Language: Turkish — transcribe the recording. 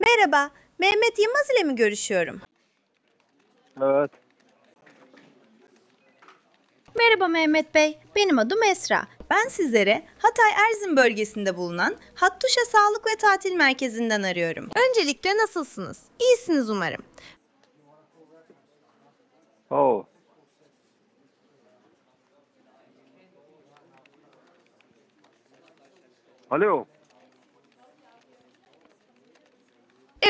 Merhaba, Mehmet Yılmaz ile mi görüşüyorum? Evet. Merhaba Mehmet Bey, benim adım Esra. Ben sizlere Hatay Erzin bölgesinde bulunan Hattuşa Sağlık ve Tatil Merkezi'nden arıyorum. Öncelikle nasılsınız? İyisiniz umarım. Oh. Alo.